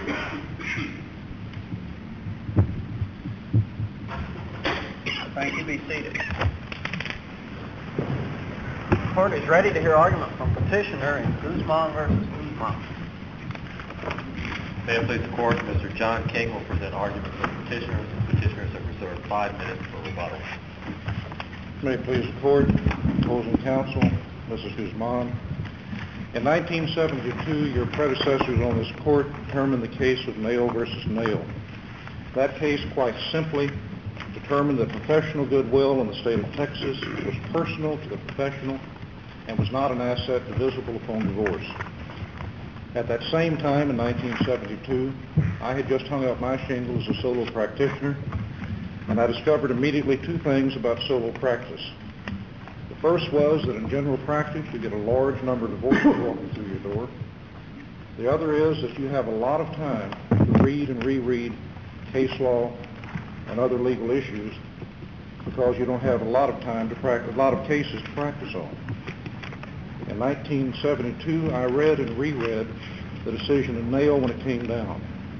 Thank you. Be seated. The court is ready to hear argument from petitioner in Guzman versus Guzman. May it please the court, Mr. John King will present argument for the petitioners. The petitioners have reserved 5 minutes for rebuttal. May it please the court, opposing counsel, Mrs. Guzman. In 1972, your predecessors on this court determined the case of Nail versus Nail. That case quite simply determined that professional goodwill in the state of Texas was personal to the professional and was not an asset divisible upon divorce. At that same time, in 1972, I had just hung up my shingle as a solo practitioner, and I discovered immediately 2 things about solo practice. The first was that in general practice, you get a large number of divorces walking through your door. The other is that you have a lot of time to read and reread case law and other legal issues because you don't have a lot of time to practice, a lot of cases to practice on. In 1972, I read and reread the decision in Nail when it came down.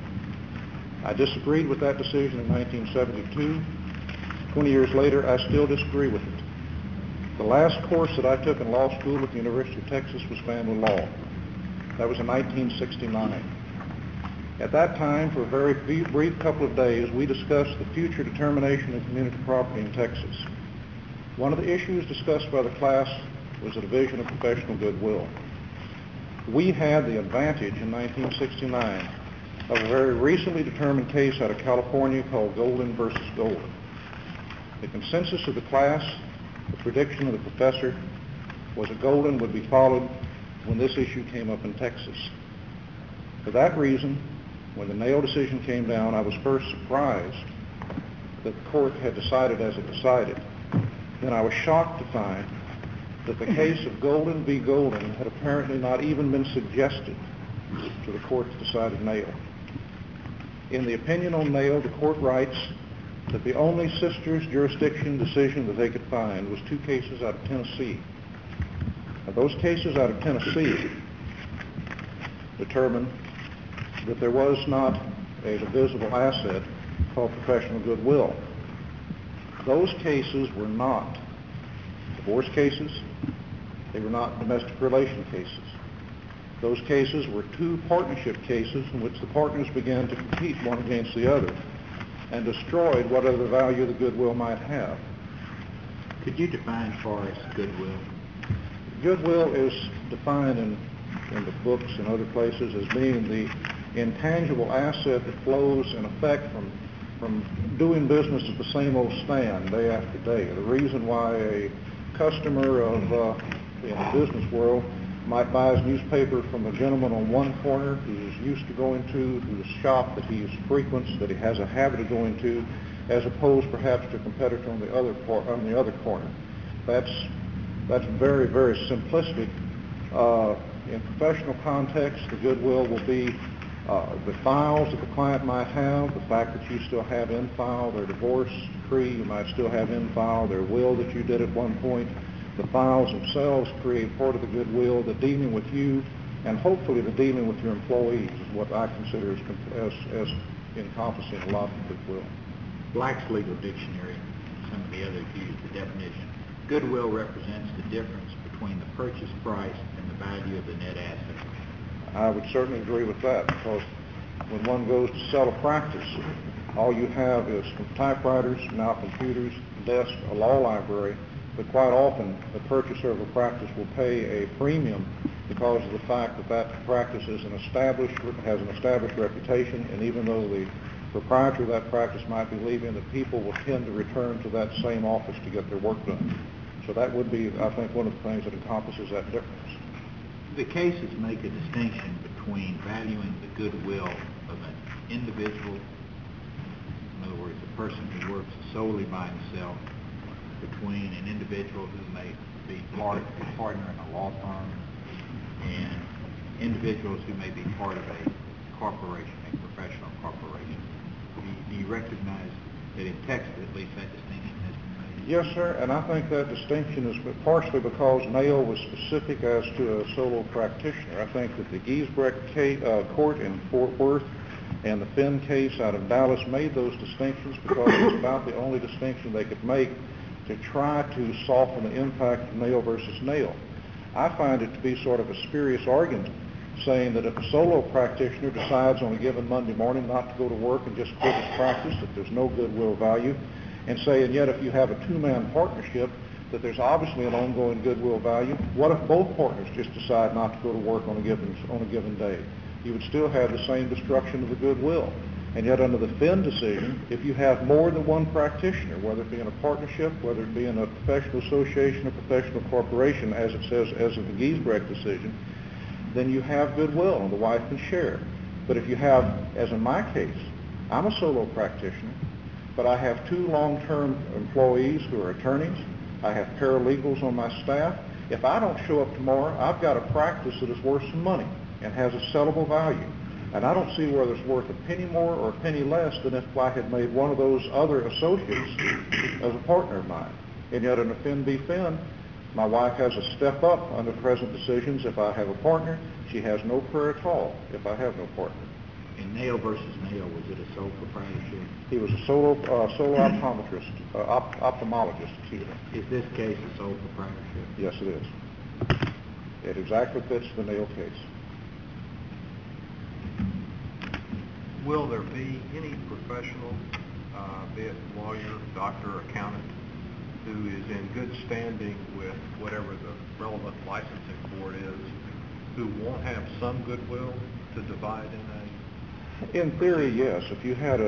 I disagreed with that decision in 1972. 20 years later, I still disagree with it. The last course that I took in law school at the University of Texas was family law. That was in 1969. At that time, for a very brief couple of days, we discussed the future determination of community property in Texas. One of the issues discussed by the class was the division of professional goodwill. We had the advantage in 1969 of a very recently determined case out of California called Golden versus Golden. The consensus of the class, the prediction of the professor, was that Golden would be followed when this issue came up in Texas. For that reason, when the Nail decision came down, I was first surprised that the court had decided as it decided. Then I was shocked to find that the case of Golden v. Golden had apparently not even been suggested to the court that decided Nail. In the opinion on Nail, the court writes that the only sister's jurisdiction decision that they could find was 2 cases out of Tennessee. Now, those cases out of Tennessee determined that there was not a divisible asset called professional goodwill. Those cases were not divorce cases. They were not domestic relation cases. Those cases were 2 partnership cases in which the partners began to compete one against the other and destroyed whatever value the goodwill might have. Could you define for us goodwill? Goodwill is defined in the books and other places as being the intangible asset that flows in effect from doing business at the same old stand day after day. The reason why a customer in the business world might buy his newspaper from a gentleman on one corner who's used to going to the shop that he frequents, that he has a habit of going to, as opposed perhaps to a competitor on the other corner. That's very, very simplistic. In professional context, the goodwill will be the files that the client might have, the fact that you still have in file their divorce decree, you might still have in file their will that you did at one point. The files themselves create part of the goodwill, the dealing with you, and hopefully the dealing with your employees is what I consider as encompassing a lot of goodwill. Black's Legal Dictionary and some of the others use the definition. Goodwill represents the difference between the purchase price and the value of the net asset. I would certainly agree with that, because when one goes to sell a practice, all you have is typewriters, now computers, desk, a law library, but quite often the purchaser of a practice will pay a premium because of the fact that that practice has an established reputation, and even though the proprietor of that practice might be leaving, the people will tend to return to that same office to get their work done. So that would be, I think, one of the things that encompasses that difference. The cases make a distinction between valuing the goodwill of an individual, in other words, a person who works solely by himself, between an individual who may be a partner in a law firm, and individuals who may be part of a corporation, a professional corporation. Do you recognize that in Texas, at least, that distinction has been made? Yes, sir, and I think that distinction is partially because Nail was specific as to a solo practitioner. I think that the Giesbrecht court in Fort Worth And the Finn case out of Dallas made those distinctions because it was about the only distinction they could make to try to soften the impact of nail versus nail. I find it to be sort of a spurious argument, saying that if a solo practitioner decides on a given Monday morning not to go to work and just quit his practice, that there's no goodwill value, and saying yet if you have a two-man partnership, that there's obviously an ongoing goodwill value. What if both partners just decide not to go to work on a given day? You would still have the same destruction of the goodwill. And yet under the Finn decision, if you have more than one practitioner, whether it be in a partnership, whether it be in a professional association or professional corporation, as it says as of the Giesbrecht decision, then you have goodwill and the wife can share. But if you have, as in my case, I'm a solo practitioner, but I have two long-term employees who are attorneys, I have paralegals on my staff. If I don't show up tomorrow, I've got a practice that is worth some money and has a sellable value. And I don't see whether it's worth a penny more or a penny less than if I had made one of those other associates as a partner of mine. And yet in a Finn v. Finn, my wife has a step up under present decisions. If I have a partner, she has no prayer at all if I have no partner. In Nail versus Nail, was it a sole proprietorship? He was a solo optometrist, ophthalmologist, excuse me. Is this case a sole proprietorship? Yes, it is. It exactly fits the Nail case. Will there be any professional, be it lawyer, doctor, accountant, who is in good standing with whatever the relevant licensing board is, who won't have some goodwill to divide in a... In theory, yes. If you had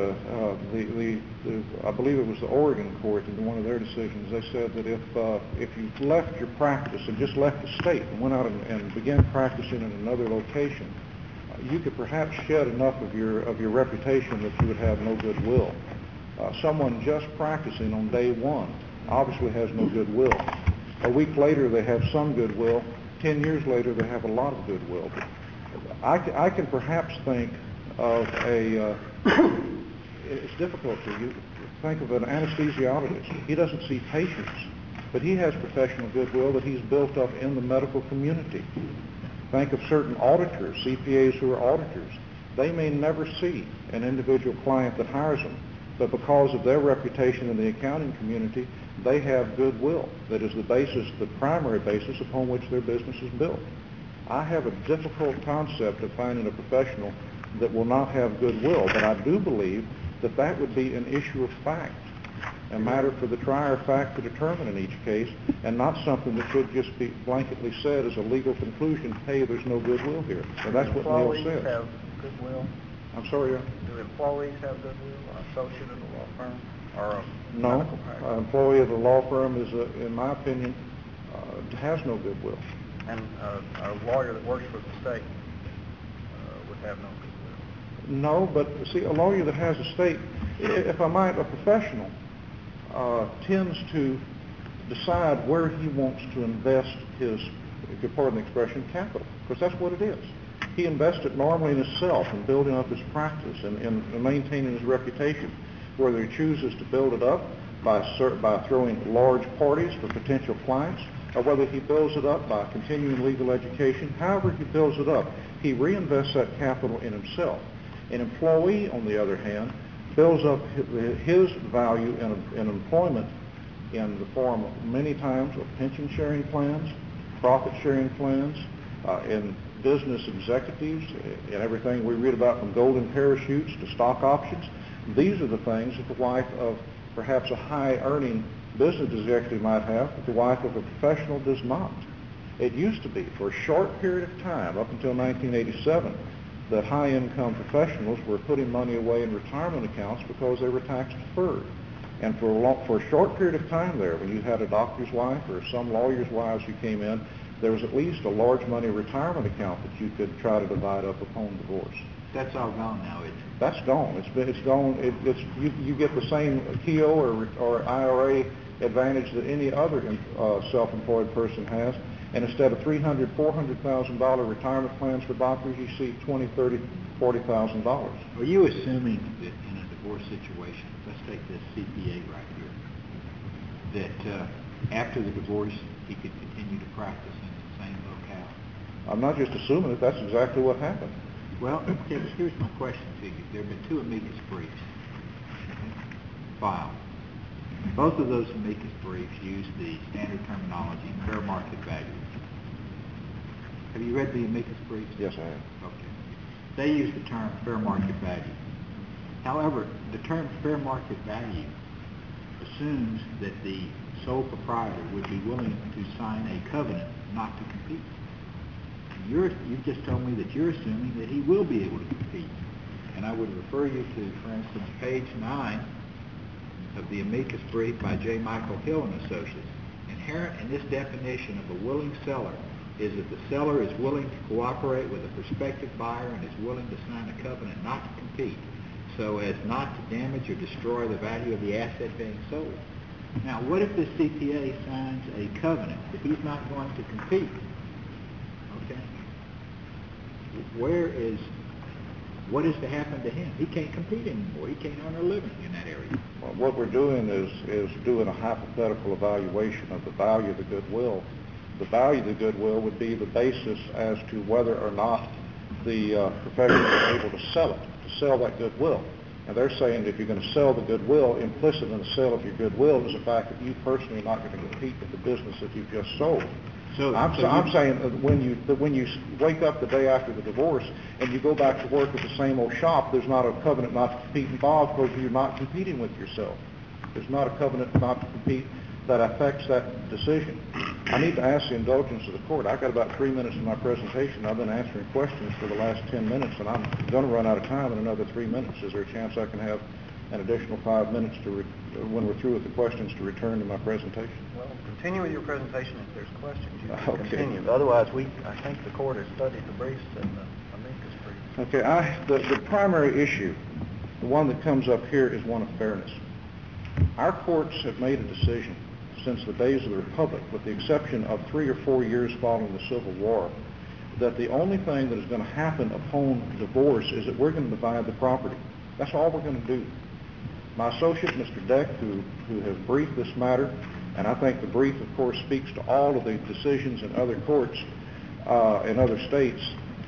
I believe it was the Oregon court in one of their decisions, they said that if you left your practice and just left the state and went out and began practicing in another location, you could perhaps shed enough of your reputation that you would have no goodwill. Someone just practicing on day one obviously has no goodwill. A week later, they have some goodwill. 10 years later, they have a lot of goodwill. I can perhaps think of it's difficult for you to think of an anesthesiologist. He doesn't see patients, but he has professional goodwill that he's built up in the medical community. Think of certain auditors, CPAs who are auditors. They may never see an individual client that hires them, but because of their reputation in the accounting community, they have goodwill that is the primary basis upon which their business is built. I have a difficult concept of finding a professional that will not have goodwill, but I do believe that that would be an issue of fact, a matter for the trier of fact to determine in each case, and not something that should just be blanketly said as a legal conclusion, hey, there's no goodwill here. So that's what Neil says. Do employees have goodwill? I'm sorry, Do employees have goodwill, or associate of the law firm, or a No, medical practice? an employee of the law firm is, in my opinion, has no goodwill. And a lawyer that works for the state would have no goodwill. No, but see, a lawyer that has a state, if I might, a professional tends to decide where he wants to invest his, if you pardon the expression, capital, because that's what it is. He invests it normally in himself and building up his practice and maintaining his reputation. Whether he chooses to build it up by throwing large parties for potential clients, or whether he builds it up by continuing legal education, however he builds it up, he reinvests that capital in himself. An employee, on the other hand, builds up his value in employment in the form of many times of pension sharing plans, profit sharing plans, in business executives, and everything we read about from golden parachutes to stock options. These are the things that the wife of perhaps a high-earning business executive might have, but the wife of a professional does not. It used to be, for a short period of time, up until 1987, that high-income professionals were putting money away in retirement accounts because they were tax-deferred. And for a short period of time there, when you had a doctor's wife or some lawyer's wives who came in, there was at least a large money retirement account that you could try to divide up upon divorce. That's all gone now, isn't it? That's gone. It's gone. You get the same TO or IRA advantage that any other self-employed person has. And instead of $300,000, $400,000 retirement plans for doctors, you see $20,000, $30,000, $40,000. Are you assuming that in a divorce situation, let's take this CPA right here, that after the divorce he could continue to practice in the same locale? I'm not just assuming it. That's exactly what happened. Well, here's my question to you. There have been 2 amicus briefs filed. Both of those amicus briefs use the standard terminology, fair market value. Have you read the amicus briefs? Yes, I have. Okay. They use the term fair market value. However, the term fair market value assumes that the sole proprietor would be willing to sign a covenant not to compete. You've just told me that you're assuming that he will be able to compete. And I would refer you to, for instance, page 9 of the amicus brief by J. Michael Hill and Associates. Inherent in this definition of a willing seller is that the seller is willing to cooperate with a prospective buyer and is willing to sign a covenant not to compete, so as not to damage or destroy the value of the asset being sold. Now, what if this CPA signs a covenant that he's not going to compete? Okay. What is to happen to him? He can't compete anymore. He can't earn a living in that area. Well, what we're doing is doing a hypothetical evaluation of the value of the goodwill. The value of the goodwill would be the basis as to whether or not the professional is able to sell that goodwill. And they're saying that if you're going to sell the goodwill, implicit in the sale of your goodwill is the fact that you personally are not going to compete with the business that you've just sold. I'm saying that when you wake up the day after the divorce and you go back to work at the same old shop, there's not a covenant not to compete involved because you're not competing with yourself. There's not a covenant not to compete that affects that decision. I need to ask the indulgence of the court. I've got about 3 minutes in my presentation. I've been answering questions for the last 10 minutes, and I'm going to run out of time in another 3 minutes. Is there a chance I can have an additional 5 minutes when we're through with the questions to return to my presentation? Well, continue with your presentation if there's questions. You can Okay. continue. Otherwise, I think the court has studied the briefs and the amicus briefs. Okay, the primary issue, the one that comes up here, is one of fairness. Our courts have made a decision since the days of the Republic, with the exception of 3 or 4 years following the Civil War, that the only thing that is going to happen upon divorce is that we're going to divide the property. That's all we're going to do. My associate, Mr. Deck, who has briefed this matter, and I think the brief, of course, speaks to all of the decisions in other courts in other states,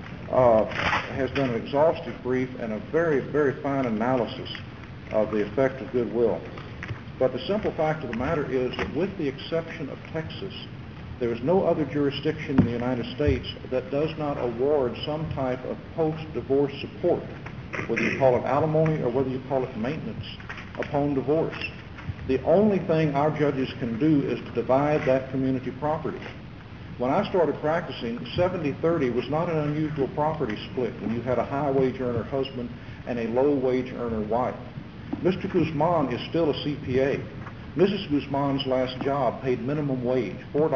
has done an exhaustive brief and a very, very fine analysis of the effect of goodwill. But the simple fact of the matter is that with the exception of Texas, there is no other jurisdiction in the United States that does not award some type of post-divorce support, whether you call it alimony or whether you call it maintenance upon divorce. The only thing our judges can do is to divide that community property. When I started practicing, 70-30 was not an unusual property split when you had a high-wage earner husband and a low-wage earner wife. Mr. Guzman is still a CPA. Mrs. Guzman's last job paid minimum wage,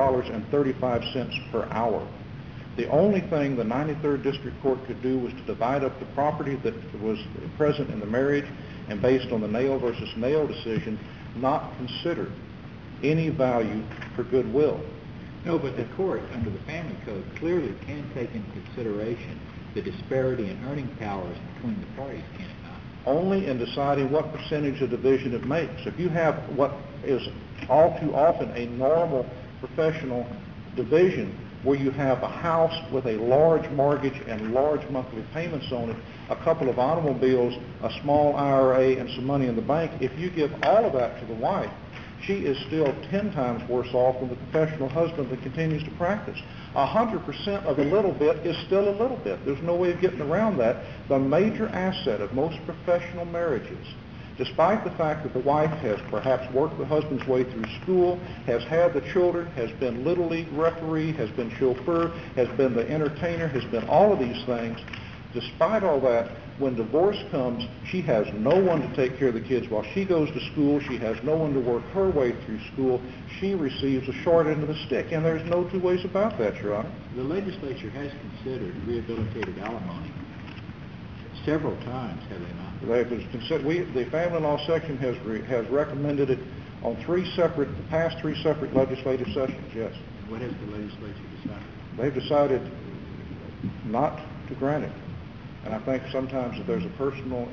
$4.35 per hour. The only thing the 93rd District Court could do was to divide up the property that was present in the marriage, and based on the Nail versus Nail decision, not consider any value for goodwill. No, but the court, under the Family Code, clearly can take into consideration the disparity in earning powers between the parties, can it not? Only in deciding what percentage of division it makes. If you have what is all too often a normal professional division, where you have a house with a large mortgage and large monthly payments on it, a couple of automobiles, a small IRA, and some money in the bank, if you give all of that to the wife, she is still 10 times worse off than the professional husband that continues to practice. 100% of a little bit is still a little bit. There's no way of getting around that. The major asset of most professional marriages, despite the fact that the wife has perhaps worked the husband's way through school, has had the children, has been Little League referee, has been chauffeur, has been the entertainer, has been all of these things, despite all that, when divorce comes, she has no one to take care of the kids while she goes to school. She has no one to work her way through school. She receives a short end of the stick, and there's no two ways about that, Your Honor. The legislature has considered rehabilitative alimony several times, have they not? The family law section has recommended it on the past three separate legislative sessions, yes. And what has the legislature decided? They've decided not to grant it. And I think sometimes that there's a personal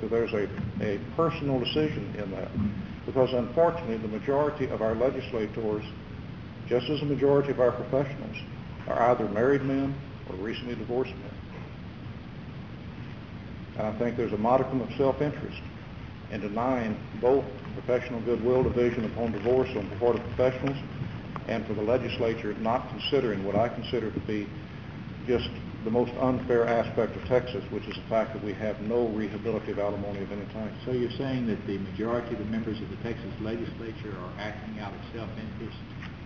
decision in that, because unfortunately the majority of our legislators, just as the majority of our professionals, are either married men or recently divorced men. And I think there's a modicum of self-interest in denying both professional goodwill division upon divorce on the part of professionals and for the legislature not considering what I consider to be just the most unfair aspect of Texas, which is the fact that we have no rehabilitative alimony of any kind. So you're saying that the majority of the members of the Texas legislature are acting out of self-interest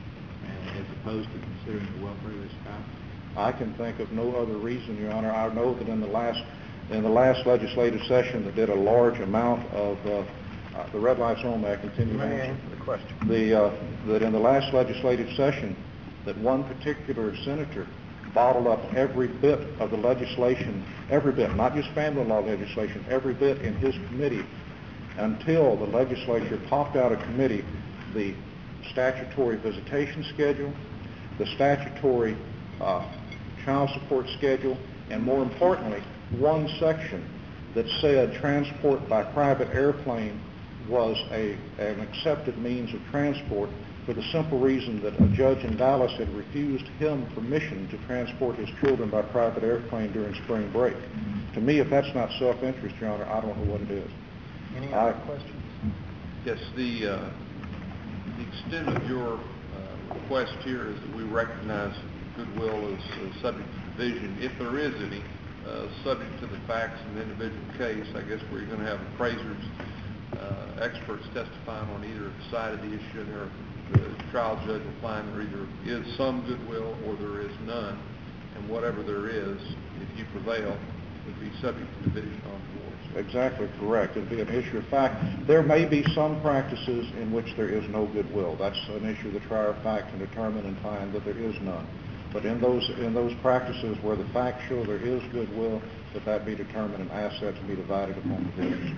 as opposed to considering the welfare of their spouse? I can think of no other reason, Your Honor. I know that in the last legislative session that did a large amount of the red light's on. May I continue? Let me answer the question. That in the last legislative session, that one particular senator bottled up every bit of the legislation, every bit, not just family law legislation, every bit in his committee until the legislature popped out of committee the statutory visitation schedule, the statutory child support schedule, and more importantly, one section that said transport by private airplane was an accepted means of transport for the simple reason that a judge in Dallas had refused him permission to transport his children by private airplane during spring break. To me, if that's not self-interest, Your Honor, I don't know what it is. Any other questions? Yes, the extent of your request here is that we recognize goodwill as subject to division. If there is any, subject to the facts in the individual case, I guess where you're going to have appraisers, experts testifying on either side of the issue, and the trial judge will find there either is some goodwill or there is none, and whatever there is, if you prevail, would be subject to division on divorce. Exactly correct. It would be an issue of fact. There may be some practices in which there is no goodwill. That's an issue the trier of fact can determine and find that there is none. But in those practices where the facts show there is goodwill, that be determined and assets be divided upon division.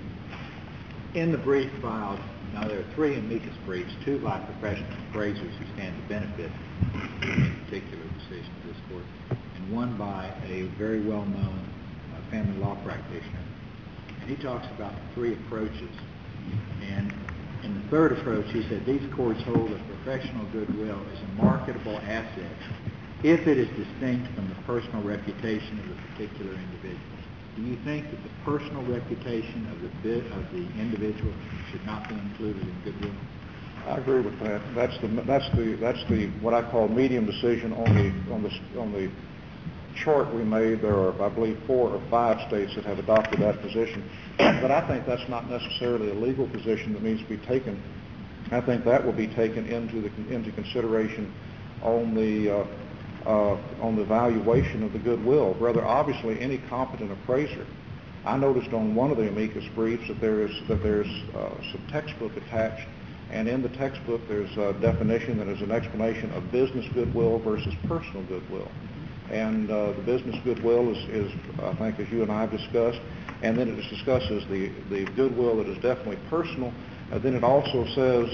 In the brief filed, now there are 3 amicus briefs, 2 by professional appraisers who stand to benefit from any particular decision of this court, and 1 by a very well-known family law practitioner. And he talks about the 3 approaches. And in the 3rd approach, he said these courts hold that professional goodwill is a marketable asset if it is distinct from the personal reputation of the particular individual. Do you think that the personal reputation of the individual should not be included in goodwill? I agree with that. That's the what I call medium decision on the chart we made. There are, I believe, 4 or 5 states that have adopted that position. But I think that's not necessarily a legal position that needs to be taken. I think that will be taken into consideration on the valuation of the goodwill. Rather, obviously, any competent appraiser. I noticed on one of the amicus briefs that there's some textbook attached, and in the textbook there's a definition that is an explanation of business goodwill versus personal goodwill. And the business goodwill is, I think, as you and I have discussed, and then it discusses the goodwill that is definitely personal. Then it also says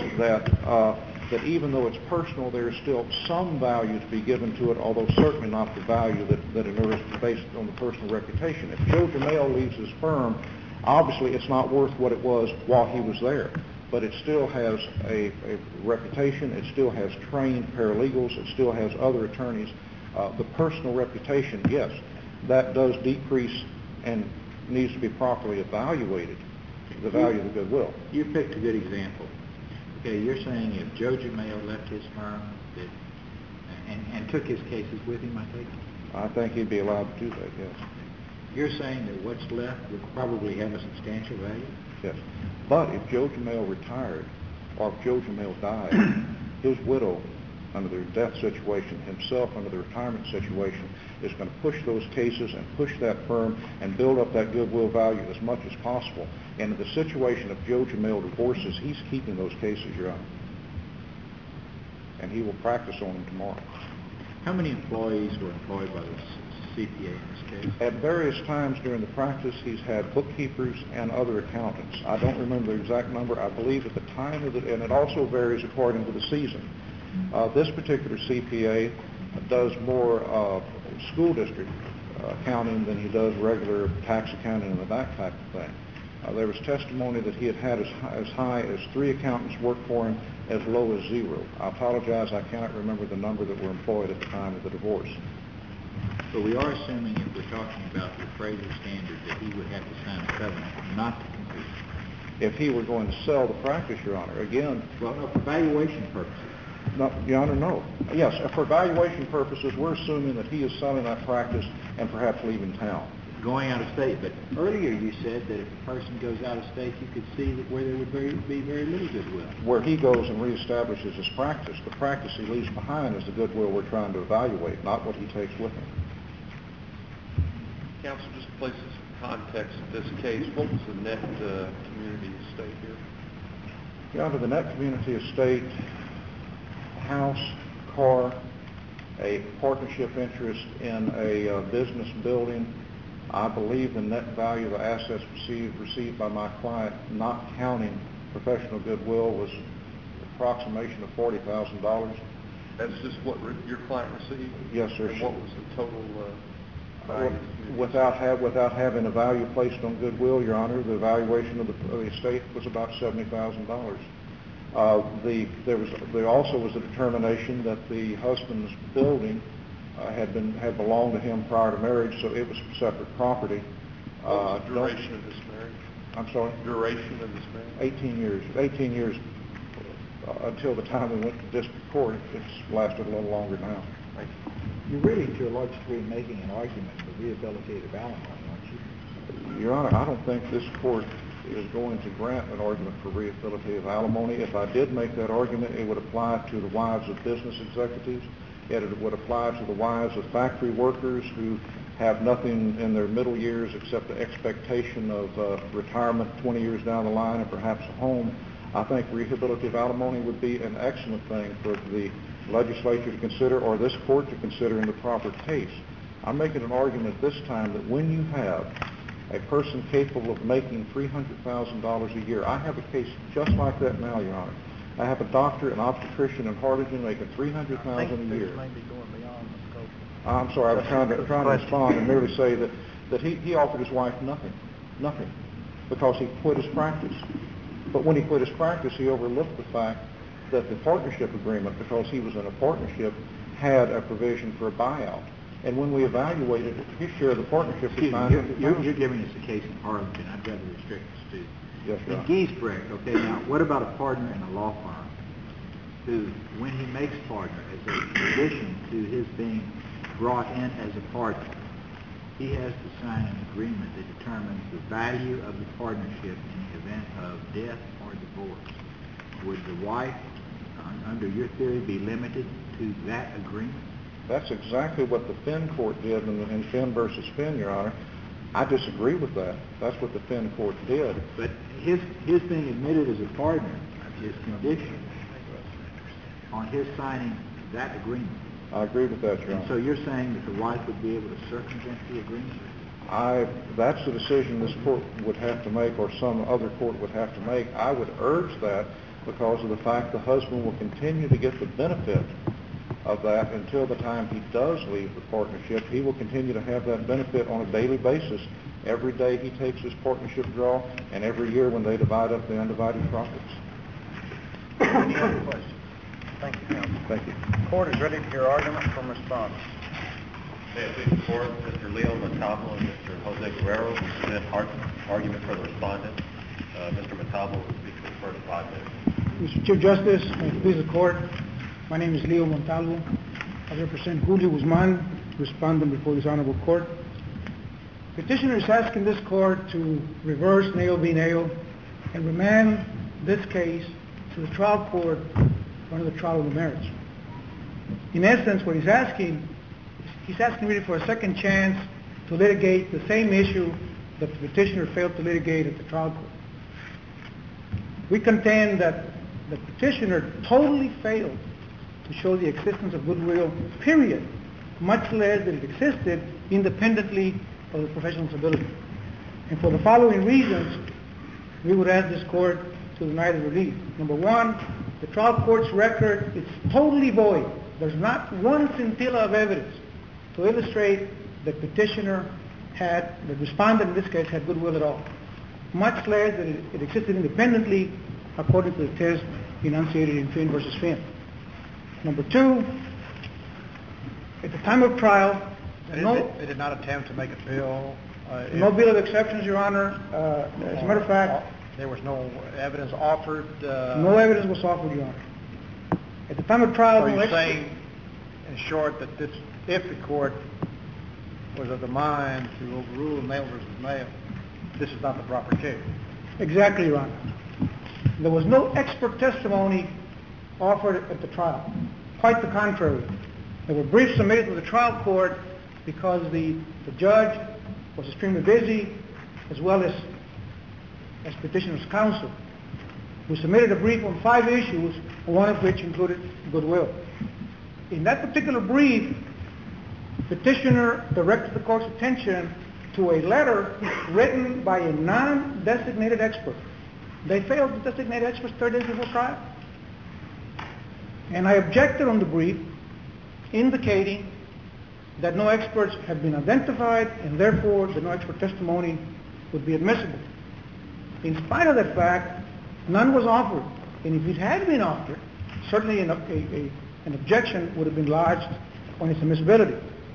that even though it's personal, there is still some value to be given to it, although certainly not the value that inures based on the personal reputation. If Joe Jamel leaves his firm, obviously it's not worth what it was while he was there, but it still has a reputation, it still has trained paralegals, it still has other attorneys. The personal reputation, yes, that does decrease and needs to be properly evaluated, the value of the goodwill. You picked a good example. Okay, you're saying if Joe Jamel left his firm and took his cases with him, I take it? I think he'd be allowed to do that, yes. You're saying that what's left would probably have a substantial value? Yes. But if Joe Jamel retired, or if Joe Jamel died, his widow, under the death situation, himself under the retirement situation, is going to push those cases and push that firm and build up that goodwill value as much as possible. And in the situation of Joe Jamel divorces, he's keeping those cases, Your Honor. And he will practice on them tomorrow. How many employees were employed by the CPA in this case? At various times during the practice, he's had bookkeepers and other accountants. I don't remember the exact number. I believe at the time of and it also varies according to the season. This particular CPA does more school district accounting than he does regular tax accounting and that type of thing. There was testimony that he had as high as 3 accountants work for him, as low as 0. I apologize, I cannot remember the number that were employed at the time of the divorce. But we are assuming, if we're talking about the appraisal standard, that he would have to sign a covenant not to compete. If he were going to sell the practice, Your Honor, again... Well, no, for valuation purposes. No, Your Honor, no. Yes, for valuation purposes, we're assuming that he is selling that practice and perhaps leaving town. Going out of state. But earlier you said that if a person goes out of state, you could see that where there would be very little goodwill. Where he goes and reestablishes his practice, the practice he leaves behind is the goodwill we're trying to evaluate, not what he takes with him. Counsel, just to place this in context of this case, what was the net community estate here? Your Honor, the net community estate, house, car, a partnership interest in a business building. I believe the net value of the assets received by my client, not counting professional goodwill, was approximation of $40,000. That's just what your client received? Yes, sir. And what was the total value? Without having a value placed on goodwill, Your Honor, the valuation of the estate was about $70,000. There also was a determination that the husband's building had belonged to him prior to marriage, so it was separate property. What was the duration of this marriage? I'm sorry? Duration of this marriage? 18 years. 18 years until the time we went to district court. It's lasted a little longer now. Thank you. You're really, to a large degree, making an argument for rehabilitative alimony, aren't you? Your Honor, I don't think this court is going to grant an argument for rehabilitative alimony. If I did make that argument, it would apply to the wives of business executives. It would apply to the wives of factory workers who have nothing in their middle years except the expectation of retirement 20 years down the line and perhaps a home. I think rehabilitative alimony would be an excellent thing for the legislature to consider, or this court to consider in the proper case. I'm making an argument this time that when you have a person capable of making $300,000 a year, I have a case just like that now, Your Honor. I have a doctor, an obstetrician in Harlingen making $300,000 a year. May be going beyond the scope. I'm sorry, I was trying to respond and merely say that he offered his wife nothing, because he quit his practice. But when he quit his practice, he overlooked the fact that the partnership agreement, because he was in a partnership, had a provision for a buyout. And when we evaluated it, his share of the partnership was $900,000. You're giving us a case in Harlingen. I'd rather restrict us to. Yes, Your Honor. In Giesbrecht, okay, now, what about a partner in a law firm who, when he makes partner, as a condition to his being brought in as a partner, he has to sign an agreement that determines the value of the partnership in the event of death or divorce. Would the wife, under your theory, be limited to that agreement? That's exactly what the Finn court did in Finn versus Finn, Your Honor. I disagree with that. That's what the Finn court did. But his being admitted as a partner is conditioned on his signing that agreement. I agree with that, Your Honor. And so you're saying that the wife would be able to circumvent the agreement? That's the decision this court would have to make, or some other court would have to make. I would urge that because of the fact the husband will continue to get the benefit of that until the time he does leave the partnership. He will continue to have that benefit on a daily basis every day he takes his partnership draw and every year when they divide up the undivided profits. Any other questions? Thank you, counsel. Thank you. The court is ready to hear argument from respondents. May it please the court, Mr. Leo Montalvo and Mr. Jose Guerrero will present argument for the respondent. Mr. Montalvo will speak for the first 5 minutes. Mr. Chief Justice, may it please the court, my name is Leo Montalvo. I represent Julio Guzman, respondent before this honorable court. Petitioner is asking this court to reverse Nail v. Nail and remand this case to the trial court under the trial of the marriage. In essence, what he's asking really for a second chance to litigate the same issue that the petitioner failed to litigate at the trial court. We contend that the petitioner totally failed to show the existence of goodwill, period, much less that it existed independently of the professional disability. And for the following reasons, we would ask this court to deny the relief. Number one, the trial court's record is totally void. There's not one scintilla of evidence to illustrate that petitioner had, the respondent in this case, had goodwill at all, much less that it existed independently according to the test enunciated in Finn v. Finn. Number two, at the time of trial, They did not attempt to make a bill? No bill of exceptions, Your Honor. As a matter of fact, there was no evidence offered? no evidence was offered, Your Honor. At the time of trial, So no you're expert- saying, in short, that this, if the court was of the mind to overrule Nail versus Nail, this is not the proper case? Exactly, Your Honor. There was no expert testimony offered at the trial. Quite the contrary. There were briefs submitted to the trial court because the judge was extremely busy, as well as petitioner's counsel, who submitted a brief on 5 issues, one of which included goodwill. In that particular brief, petitioner directed the court's attention to a letter written by a non-designated expert. They failed to designate experts 3 days before trial. And I objected on the brief, indicating that no experts had been identified, and therefore the no expert testimony would be admissible. In spite of that fact, none was offered. And if it had been offered, certainly an objection would have been lodged on its admissibility.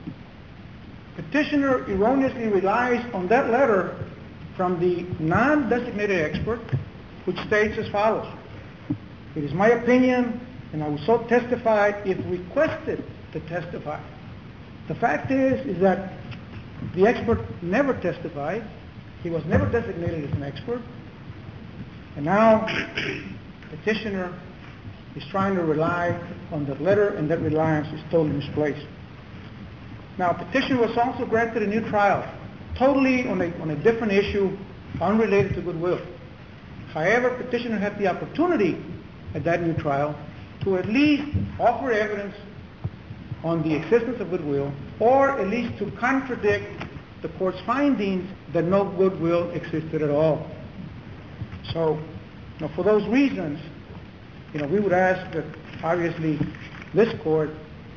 Petitioner erroneously relies on that letter from the non-designated expert, which states as follows: "It is my opinion, and I will so testify if requested to testify." The fact is that the expert never testified. He was never designated as an expert. And now petitioner is trying to rely on that letter, and that reliance is totally misplaced. Now, petitioner was also granted a new trial, totally on a different issue, unrelated to goodwill. However, petitioner had the opportunity at that new trial to at least offer evidence on the existence of goodwill, or at least to contradict the court's findings that no goodwill existed at all. So, for those reasons, we would ask that obviously this court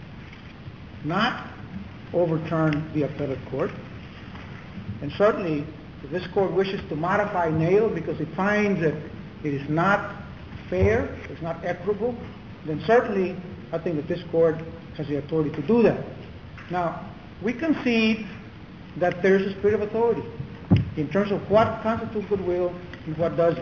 not overturn the appellate court, and certainly if this court wishes to modify Nail because it finds that it is not fair, it's not equitable, then certainly I think that this court has the authority to do that. Now, we concede that there is a spirit of authority in terms of what constitutes goodwill and what doesn't.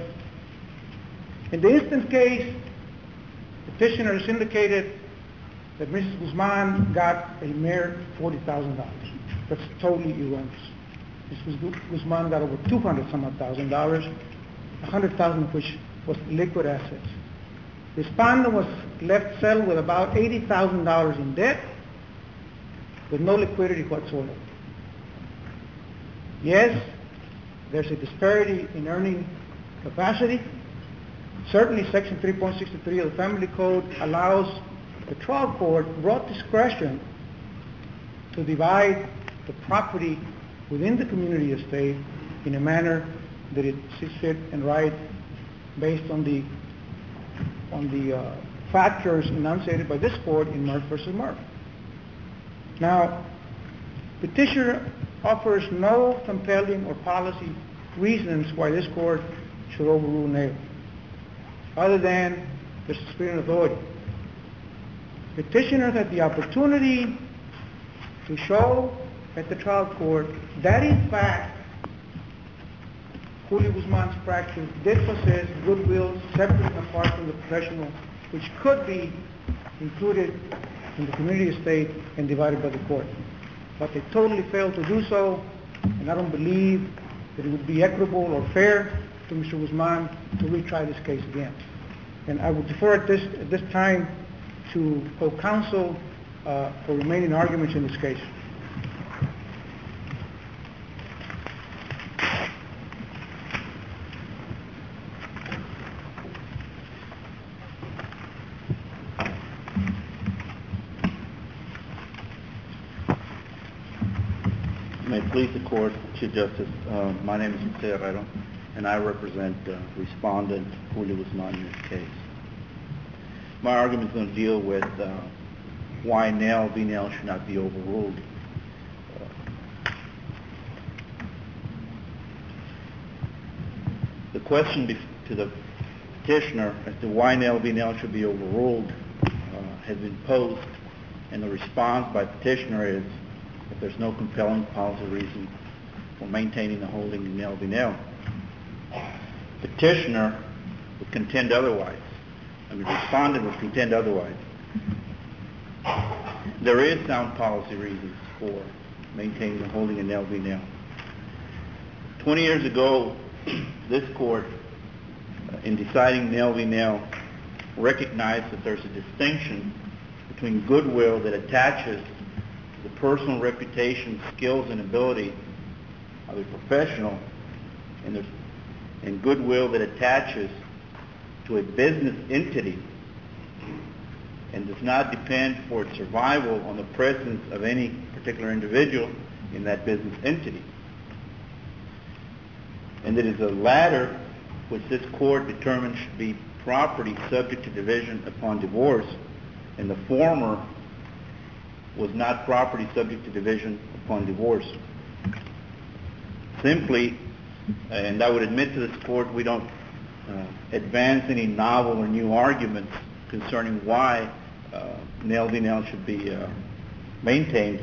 In the instance case, petitioner has indicated that Mrs. Guzman got a mere $40,000. That's totally erroneous. Mrs. Guzman got over $200,000, $100,000 of which was liquid assets. Respondent was left settled with about $80,000 in debt, with no liquidity whatsoever. Yes, there's a disparity in earning capacity. Certainly, Section 3.63 of the Family Code allows the trial court broad discretion to divide the property within the community estate in a manner that it sees fit and right, based on the factors enunciated by this court in Murph versus Murph. Now, petitioner offers no compelling or policy reasons why this court should overrule Nail, other than the spirit of authority. Petitioner had the opportunity to show at the trial court that in fact Julio Guzman's practice did possess goodwill separate and apart from the professional, which could be included in the community estate and divided by the court. But they totally failed to do so, and I don't believe that it would be equitable or fair to Mr. Guzman to retry this case again. And I would defer at this time to co-counsel for remaining arguments in this case. May it please the Court, Chief Justice, my name is Jose Herrero, and I represent respondent Julio Guzman in this case. My argument is going to deal with why Nail v. Nail should not be overruled. The question to the petitioner as to why Nail v. Nail should be overruled has been posed, and the response by petitioner is if there's no compelling policy reason for maintaining the holding in nil v nil. Petitioner would contend otherwise. The respondent would contend otherwise. There is sound policy reasons for maintaining the holding in nil v nil. 20 years ago, this court, in deciding nil v nil, recognized that there's a distinction between goodwill that attaches to the personal reputation, skills, and ability of a professional, and goodwill that attaches to a business entity and does not depend for its survival on the presence of any particular individual in that business entity. And it is the latter which this court determined should be property subject to division upon divorce, and the former was not property subject to division upon divorce. Simply, and I would admit to this court, we don't advance any novel or new arguments concerning why nil v nil should be maintained.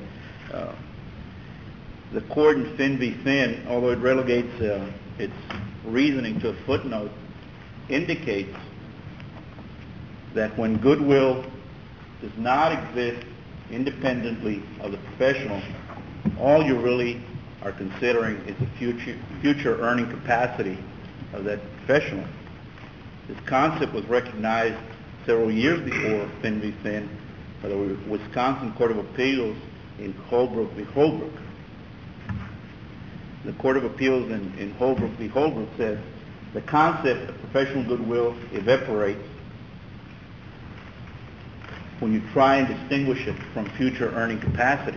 The court in Finn v. Finn, although it relegates its reasoning to a footnote, indicates that when goodwill does not exist independently of the professional, all you really are considering is the future earning capacity of that professional. This concept was recognized several years before Finn v. Finn by the Wisconsin Court of Appeals in Holbrook v. Holbrook. The Court of Appeals in Holbrook v. Holbrook says the concept of professional goodwill evaporates when you try and distinguish it from future earning capacity.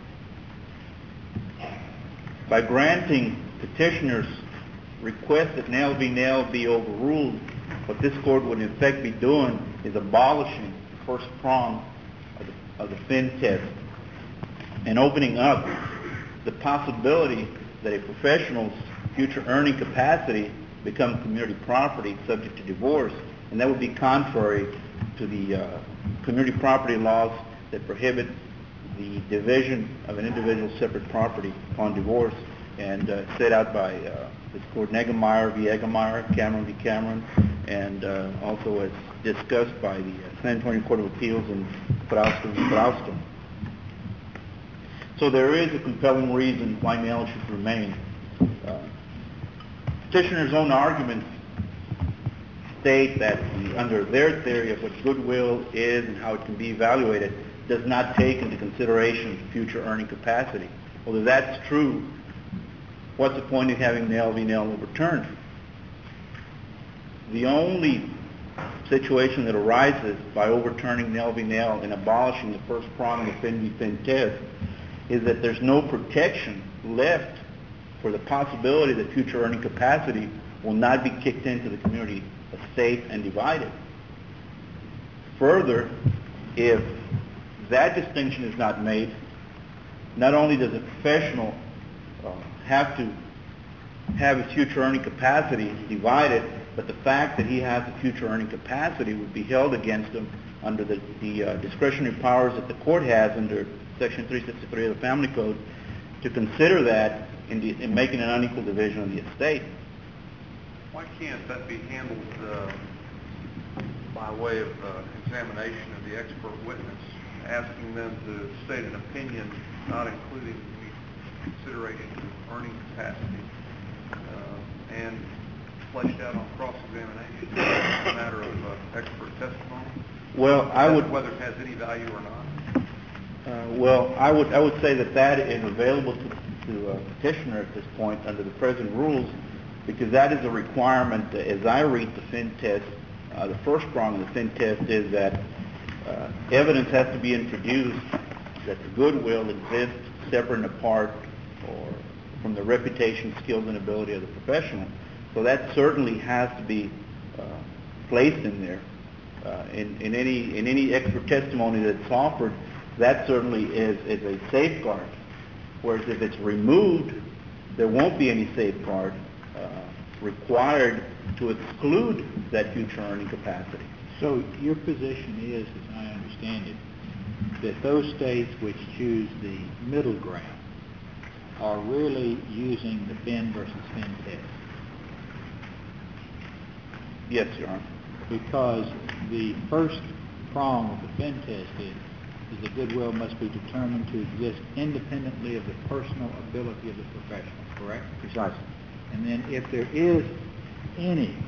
By granting petitioners' request that nil v nil be overruled, what this court would in effect be doing is abolishing the first prong of the Finn test and opening up the possibility that a professional's future earning capacity becomes community property subject to divorce, and that would be contrary to the community property laws that prohibit the division of an individual's separate property upon divorce, and set out by this court, Negemeyer v. Egemeyer, Cameron v. Cameron, and also as discussed by the San Antonio Court of Appeals in Frausto v. Frausto. So there is a compelling reason why nil should remain. Petitioners' own arguments state that under their theory of what goodwill is and how it can be evaluated does not take into consideration future earning capacity. Well, if that's true, what's the point of having nil v nil overturned? The only situation that arises by overturning nil v nil and abolishing the first prong of the Finn v. Finn test is that there's no protection left for the possibility that future earning capacity will not be kicked into the community estate and divided. Further, if that distinction is not made, not only does a professional have to have his future earning capacity divided, but the fact that he has a future earning capacity would be held against him under the discretionary powers that the court has under Section 363 of the Family Code to consider that in making an unequal division of the estate. Why can't that be handled by way of examination of the expert witness, asking them to state an opinion not including any consideration of earning capacity, and fleshed out on cross-examination as a matter of expert testimony? Well, I would, whether it has any value or not. I would say that is available to a petitioner at this point under the present rules, because that is a requirement. As I read the Finn test, the first prong of the Finn test is that evidence has to be introduced that the goodwill exists separate and apart or from the reputation, skills, and ability of the professional. So that certainly has to be placed in there. In any expert testimony that's offered, that certainly is a safeguard. Whereas if it's removed, there won't be any safeguard required to exclude that future earning capacity. So your position is, as I understand it, that those states which choose the middle ground are really using the Finn versus Finn test? Yes, Your Honor. Because the first prong of the Finn test is the goodwill must be determined to exist independently of the personal ability of the professional, correct? Precisely. And then if there is any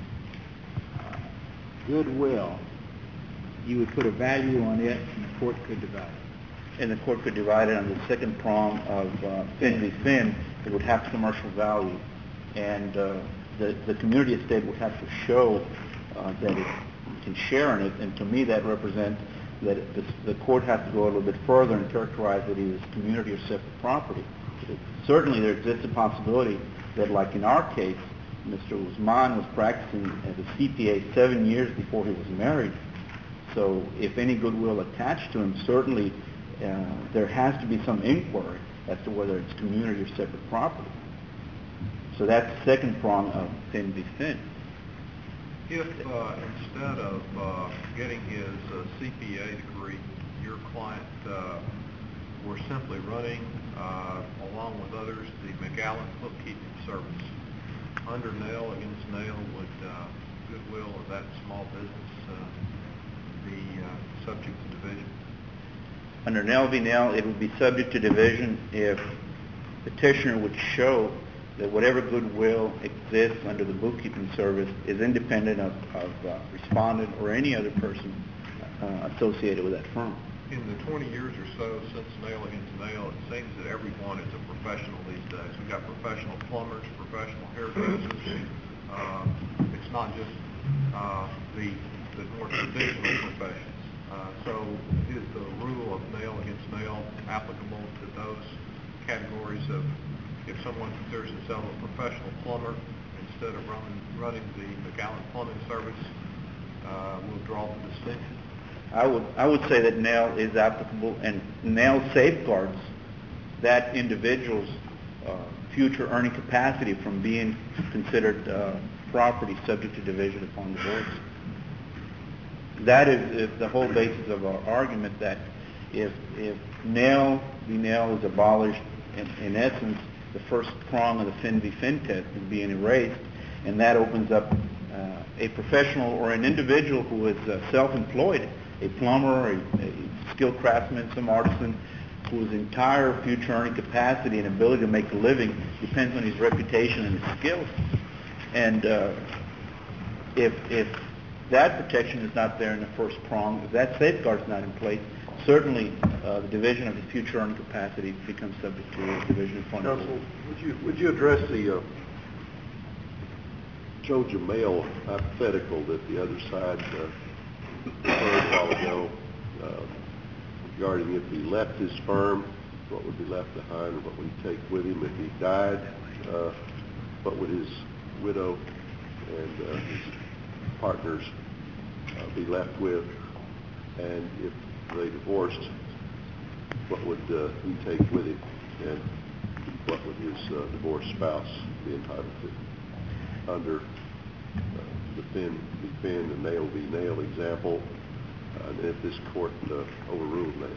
goodwill, you would put a value on it and the court could divide it. And the court could divide it on the second prong of Finn v. Finn. It would have commercial value, and the community estate would have to show that it can share in it. And to me, that represents that the court has to go a little bit further and characterize it as community or separate property. Certainly, there exists a possibility that, like in our case, Mr. Guzman was practicing as a CPA 7 years before he was married. So if any goodwill attached to him, certainly there has to be some inquiry as to whether it's community or separate property. So that's the second prong of Finn v. Finn. If instead of getting his CPA degree, your client were simply running, along with others, the McAllen bookkeeping service, under nail against nail, would goodwill of that small business be subject to division? Under nail v. nail, it would be subject to division if petitioner would show that whatever goodwill exists under the bookkeeping service is independent of respondent or any other person associated with that firm. In the 20 years or so since nail against nail, it seems that everyone is a professional these days. We've got professional plumbers, professional hairdressers. It's not just the more traditional professions. So is the rule of nail against nail applicable to those categories of, if someone considers himself a professional plumber, instead of running the McAllen plumbing service, will draw the distinction? I would say that nail is applicable, and nail safeguards that individual's future earning capacity from being considered property subject to division upon divorce. That is the whole basis of our argument, that if nail v. nail is abolished, in essence, the first prong of the Finn v. Finn test is being erased, and that opens up a professional or an individual who is self-employed, a plumber, a skilled craftsman, some artisan, whose entire future earning capacity and ability to make a living depends on his reputation and his skills. And if that protection is not there in the first prong, if that safeguard is not in place, certainly the division of his future earning capacity becomes subject to division upon divorce. Counsel, would you address the Joe Jamel hypothetical that the other side heard a while ago regarding if he left his firm, what would be left behind, or what would he take with him? If he died, what would his widow and his partners be left with? And if they divorced, what would he take with him? And what would his divorced spouse be entitled to under the Finn v. Finn, the nail v. nail example, and if this court overruled nail?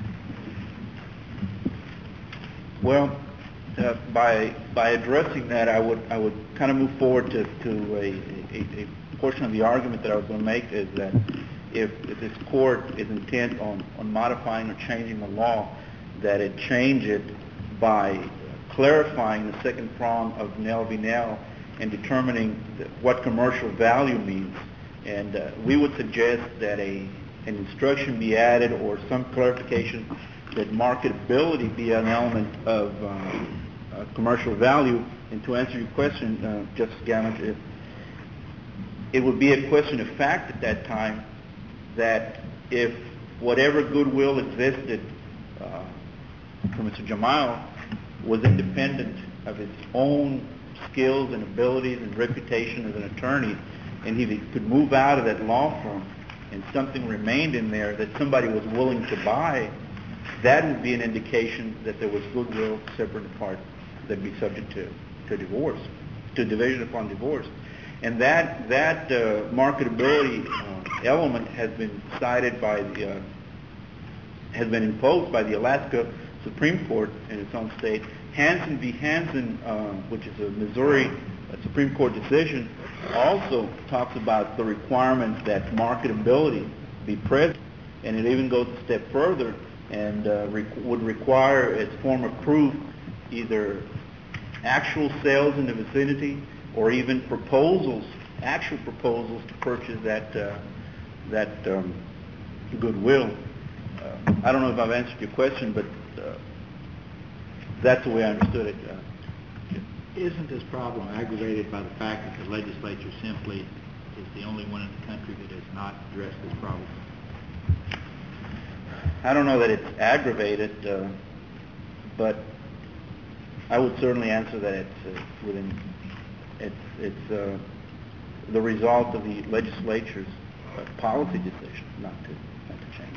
Well, by addressing that, I would kind of move forward to a portion of the argument that I was going to make, is that if this court is intent on modifying or changing the law, that it change it by clarifying the second prong of nail v. nail and determining what commercial value means. And we would suggest that an instruction be added, or some clarification that marketability be an element of commercial value. And to answer your question, Justice Gallant, it would be a question of fact at that time that if whatever goodwill existed for Mr. Jamel was independent of his own skills and abilities and reputation as an attorney, and he could move out of that law firm and something remained in there that somebody was willing to buy, that would be an indication that there was goodwill separate and apart that would be subject to divorce, to division upon divorce. And that marketability element has been cited by has been imposed by the Alaska Supreme Court in its own state. Hansen v. Hansen, which is a Missouri Supreme Court decision, also talks about the requirement that marketability be present, and it even goes a step further and would require as form of proof either actual sales in the vicinity or even actual proposals to purchase that goodwill. I don't know if I've answered your question, but that's the way I understood it. Isn't this problem aggravated by the fact that the legislature simply is the only one in the country that has not addressed this problem? I don't know that it's aggravated, but I would certainly answer that it's the result of the legislature's policy decision not to change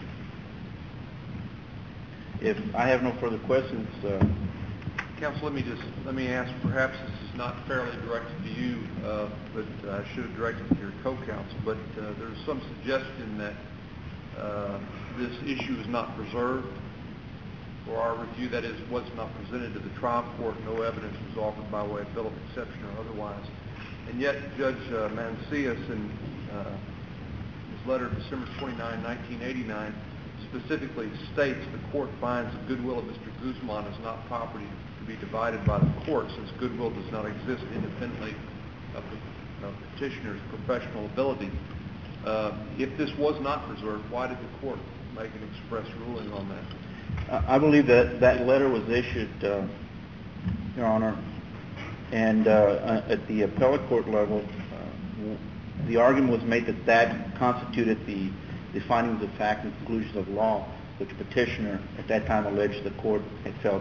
it. If I have no further questions, Counsel, let me ask. Perhaps this is not fairly directed to you, but I should have directed to your co-counsel. But there's some suggestion that this issue is not preserved for our review. That is, was not presented to the trial court. No evidence was offered by way of bill of exception or otherwise. And yet, Judge Mancias, in his letter of December 29, 1989, specifically states the court finds the goodwill of Mr. Guzman is not property to be divided by the court, since goodwill does not exist independently of the petitioner's professional ability. If this was not preserved, why did the court make an express ruling on that? I believe that letter was issued, Your Honor, and at the appellate court level, the argument was made that constituted the findings of fact and conclusions of law, which the petitioner at that time alleged the court had failed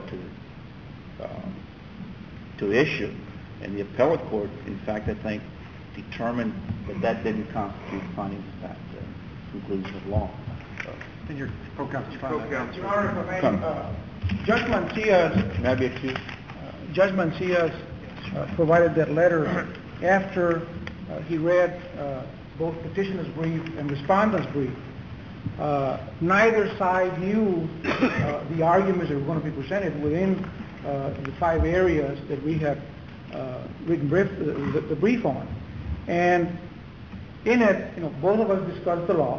to issue. And the appellate court, in fact, I think, determined that didn't constitute findings of fact and conclusions of law. And your co-counsel. Your Honor, Judge Mancias. May I be excused? Judge Mancias provided that letter after he read both petitioner's brief and respondent's brief. Neither side knew the arguments that were going to be presented within the 5 areas that we have written the brief on. And in it, both of us discussed the law.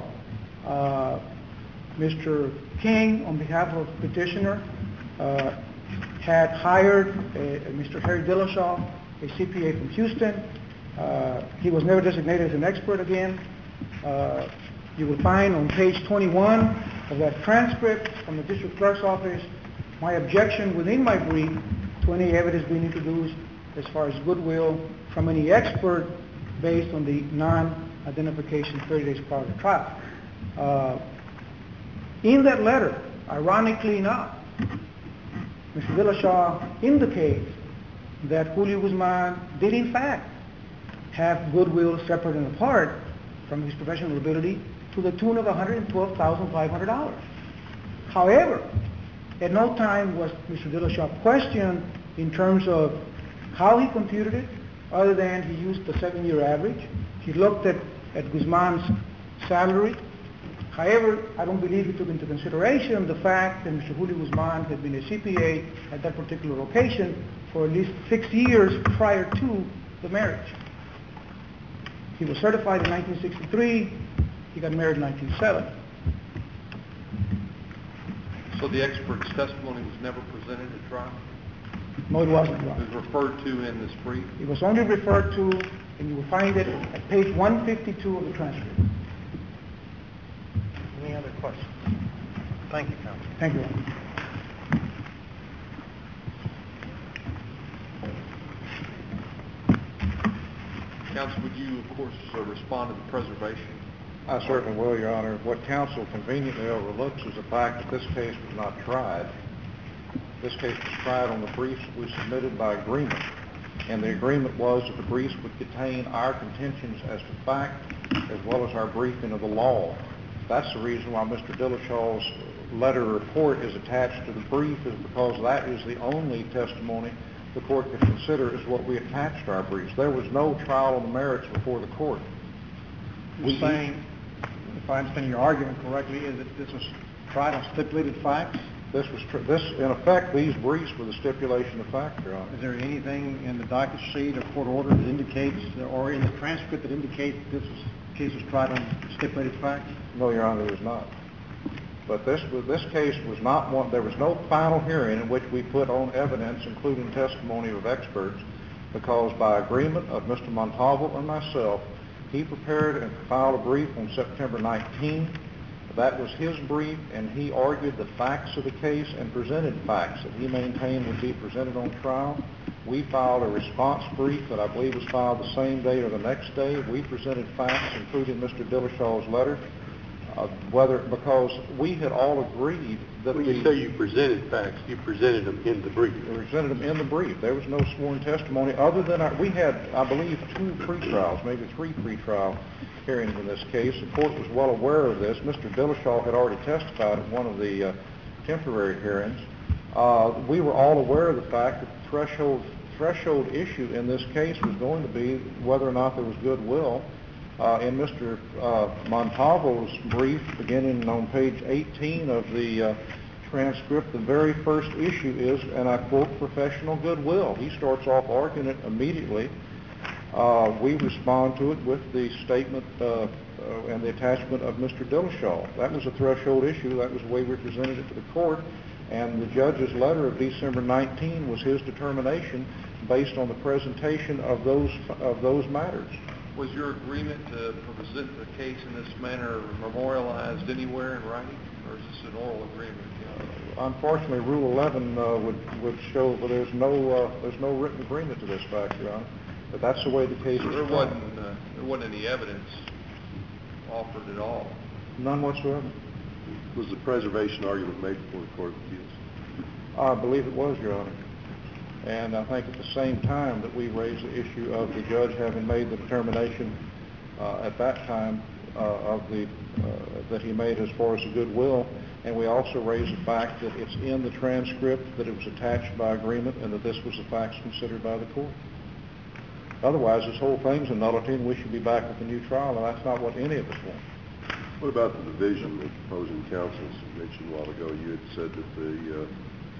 Mr. King, on behalf of petitioner, had hired Mr. Harry Dillashaw, a CPA from Houston. He was never designated as an expert again. You will find on page 21 of that transcript from the district clerk's office my objection within my brief to any evidence being introduced as far as goodwill from any expert based on the non-identification 30 days prior to trial. In that letter, ironically enough, Mr. Dillashaw indicates that Julio Guzman did in fact have goodwill separate and apart from his professional ability to the tune of $112,500. However, at no time was Mr. Dillashaw questioned in terms of how he computed it, other than he used the 7-year average. He looked at Guzman's salary. However, I don't believe he took into consideration the fact that Mr. Julio Guzman had been a CPA at that particular location for at least 6 years prior to the marriage. He was certified in 1963. He got married in 1970. So the expert's testimony was never presented at trial? No, it wasn't. It was referred to in this brief? It was only referred to, and you will find it at page 152 of the transcript. Any other questions? Thank you, counsel. Thank you. Counsel, would you, of course, respond to the preservation? I certainly will, Your Honor. What counsel conveniently overlooks is the fact that this case was not tried. This case was tried on the briefs that we submitted by agreement, and the agreement was that the briefs would contain our contentions as to fact as well as our briefing of the law. That's the reason why Mr. Dillashaw's letter report is attached to the brief, is because that is the only testimony the court could consider as what we attached to our briefs. There was no trial on the merits before the court. You're saying, if I understand your argument correctly, is that this was tried on stipulated facts? In effect, these briefs were the stipulation of fact, Your Honor. Is there anything in the docket sheet or court order that indicates, or in the transcript that indicates case was tried on stipulated facts? No, Your Honor, there's not. But this case was not one. There was no final hearing in which we put on evidence, including testimony of experts, because by agreement of Mr. Montalvo and myself, he prepared and filed a brief on September 19. That was his brief, and he argued the facts of the case and presented facts that he maintained would be presented on trial. We filed a response brief that I believe was filed the same day or the next day. We presented facts, including Mr. Dillashaw's letter, because we had all agreed that when you say you presented facts, you presented them in the brief. We presented them in the brief. There was no sworn testimony other than we had, I believe, 2 pretrials, maybe 3 pretrial hearings in this case. The court was well aware of this. Mr. Dillashaw had already testified at one of the temporary hearings. We were all aware of the fact that the threshold issue in this case was going to be whether or not there was goodwill. In Mr. Montalvo's brief, beginning on page 18 of the transcript, the very first issue is, and I quote, professional goodwill. He starts off arguing it immediately. We respond to it with the statement and the attachment of Mr. Dillashaw. That was a threshold issue. That was the way we presented it to the court. And the judge's letter of December 19 was his determination based on the presentation of those matters. Was your agreement to present the case in this manner memorialized anywhere in writing, or is this an oral agreement? Unfortunately, Rule 11 would show that there's no written agreement to this fact, Your Honor. But that's the way the case is. There wasn't any evidence offered at all. None whatsoever. Was the preservation argument made before the Court of Appeals? I believe it was, Your Honor. And I think at the same time that we raised the issue of the judge having made the determination at that time that he made as far as the goodwill, and we also raised the fact that it's in the transcript, that it was attached by agreement, and that this was the facts considered by the court. Otherwise, this whole thing's a nullity, and we should be back with a new trial, and that's not what any of us want. What about the division of opposing counsels? You mentioned a while ago you had said that the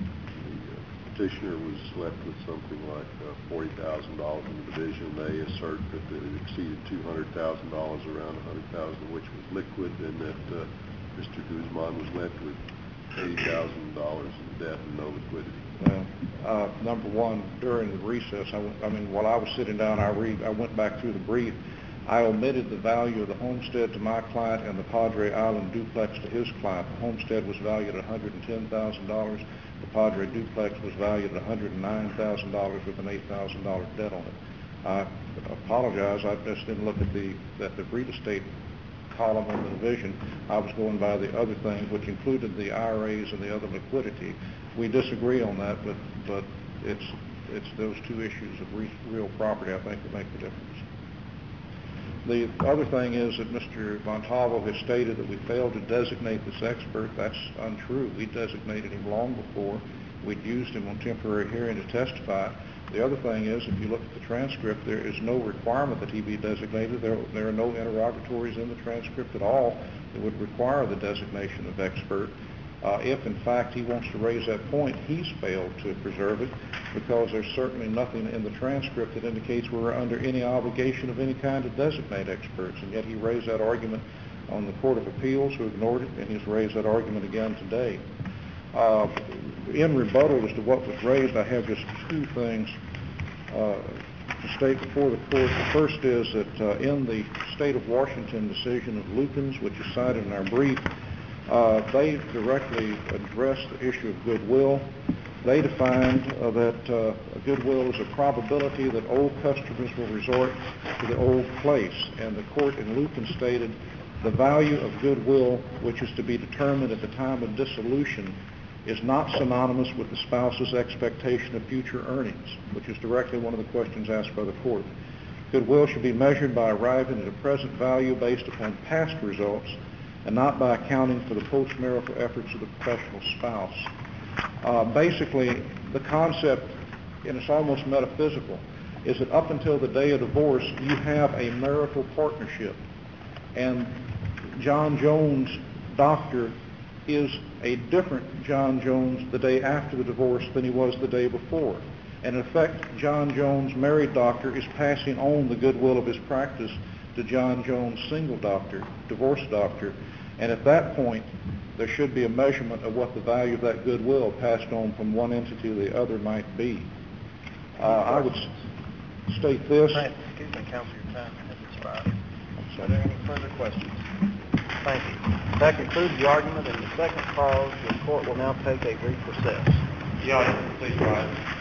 petitioner was left with something like $40,000 in the division. They assert that it exceeded $200,000, around $100,000 of which was liquid, and that Mr. Guzman was left with $80,000 in debt and no liquidity. Well, number one, during the recess, while I was sitting down, I went back through the brief. I omitted the value of the homestead to my client and the Padre Island duplex to his client. The homestead was valued at $110,000. The Padre duplex was valued at $109,000 with an $8,000 debt on it. I apologize. I just didn't look at the real estate column in the division. I was going by the other things, which included the IRAs and the other liquidity. We disagree on that, but it's those 2 issues of real property, I think, that make the difference. The other thing is that Mr. Montalvo has stated that we failed to designate this expert. That's untrue. We designated him long before. We'd used him on temporary hearing to testify. The other thing is, if you look at the transcript, there is no requirement that he be designated. There are no interrogatories in the transcript at all that would require the designation of expert. If, in fact, he wants to raise that point, he's failed to preserve it, because there's certainly nothing in the transcript that indicates we're under any obligation of any kind to designate experts, and yet he raised that argument on the Court of Appeals, who ignored it, and he's raised that argument again today. In rebuttal as to what was raised, I have just 2 things to state before the Court. The first is that in the State of Washington decision of Lukens, which is cited in our brief, they directly addressed the issue of goodwill. They defined that goodwill is a probability that old customers will resort to the old place. And the court in Lukens stated the value of goodwill, which is to be determined at the time of dissolution, is not synonymous with the spouse's expectation of future earnings, which is directly one of the questions asked by the court. Goodwill should be measured by arriving at a present value based upon past results, and not by accounting for the post-marital efforts of the professional spouse. Basically, the concept, and it's almost metaphysical, is that up until the day of divorce, you have a marital partnership. And John Jones, doctor, is a different John Jones the day after the divorce than he was the day before. And in effect, John Jones, married doctor, is passing on the goodwill of his practice to John Jones, single doctor, divorced doctor. And at that point, there should be a measurement of what the value of that goodwill passed on from one entity to the other might be. I would state this. Excuse me, counsel, your time has expired. Are there any further questions? Thank you. That concludes the argument in the second cause. The court will now take a brief recess. The audience, please rise.